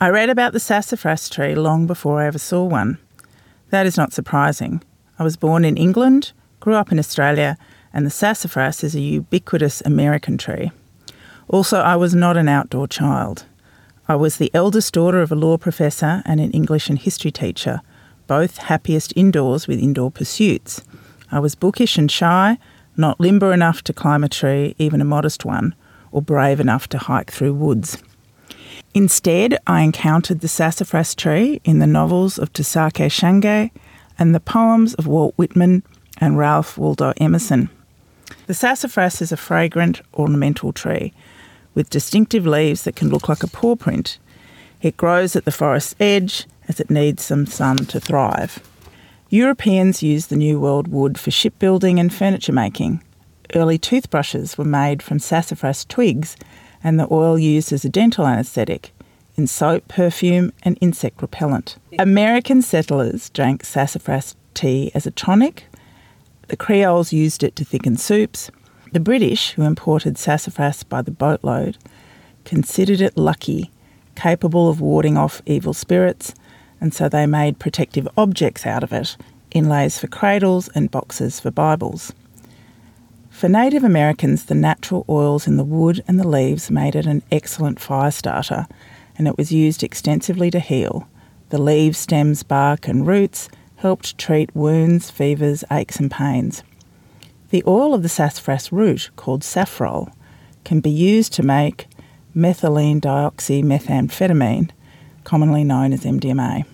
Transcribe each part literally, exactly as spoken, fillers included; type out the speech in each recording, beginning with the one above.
I read about the sassafras tree long before I ever saw one. That is not surprising. I was born in England, grew up in Australia, and the sassafras is a ubiquitous American tree. Also, I was not an outdoor child. I was the eldest daughter of a law professor and an English and history teacher, both happiest indoors with indoor pursuits. I was bookish and shy, not limber enough to climb a tree, even a modest one, or brave enough to hike through woods. Instead, I encountered the sassafras tree in the novels of Takashi Shange and the poems of Walt Whitman and Ralph Waldo Emerson. The sassafras is a fragrant ornamental tree with distinctive leaves that can look like a paw print. It grows at the forest's edge as it needs some sun to thrive. Europeans used the New World wood for shipbuilding and furniture making. Early toothbrushes were made from sassafras twigs and the oil used as a dental anaesthetic, in soap, perfume and insect repellent. American settlers drank sassafras tea as a tonic. The Creoles used it to thicken soups. The British, who imported sassafras by the boatload, considered it lucky, capable of warding off evil spirits, and so they made protective objects out of it, inlays for cradles and boxes for Bibles. For Native Americans, the natural oils in the wood and the leaves made it an excellent fire starter, and it was used extensively to heal. The leaves, stems, bark and roots helped treat wounds, fevers, aches and pains. The oil of the sassafras root, called saffrole, can be used to make methylene dioxymethamphetamine, commonly known as M D M A.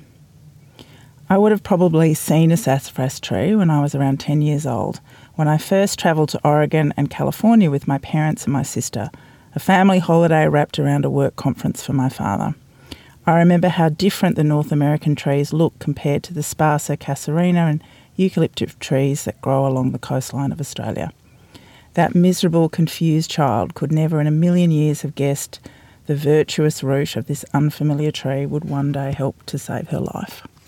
I would have probably seen a sassafras tree when I was around ten years old, when I first travelled to Oregon and California with my parents and my sister, a family holiday wrapped around a work conference for my father. I remember how different the North American trees look compared to the sparser casuarina and eucalyptus trees that grow along the coastline of Australia. That miserable, confused child could never in a million years have guessed the virtuous root of this unfamiliar tree would one day help to save her life.